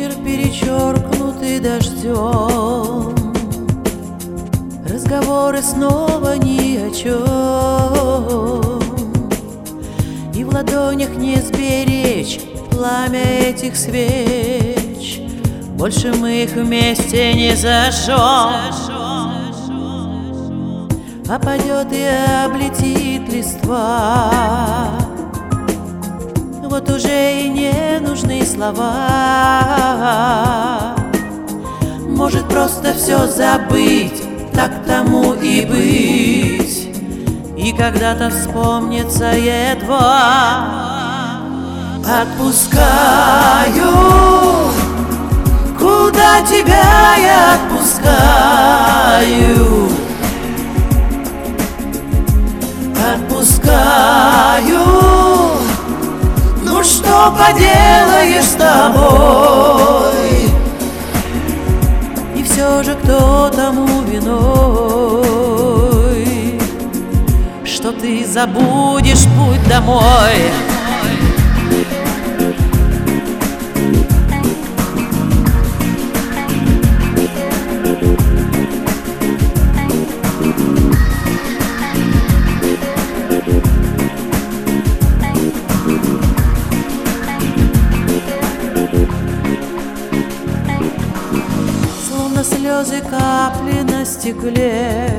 Вечер, перечеркнутый дождем, разговоры снова ни о чем, и в ладонях не сберечь пламя этих свеч. Больше мы их вместе не зажжем. Опадет и облетит листва, вот уже и не нужны слова. Может просто все забыть, так тому и быть. И когда-то вспомнится едва. Отпускаю, куда тебя я отпускаю. Отпускаю, ну что поделаешь с тобой? И все же кто тому виной, что ты забудешь путь домой. Слезы, капли на стекле,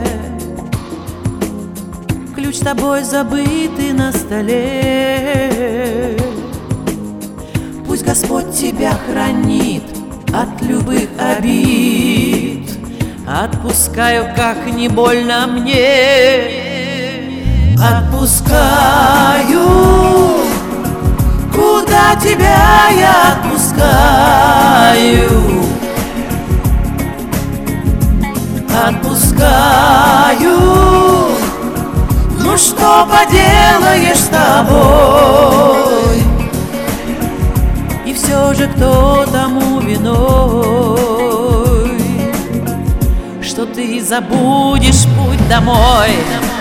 ключ с тобой забытый на столе. Пусть Господь тебя хранит от любых обид. Отпускаю, как не больно мне. Отпускаю, куда тебя я отпускаю. Отпускаю, ну что поделаешь с тобой? И все же кто тому виной, что ты забудешь путь домой?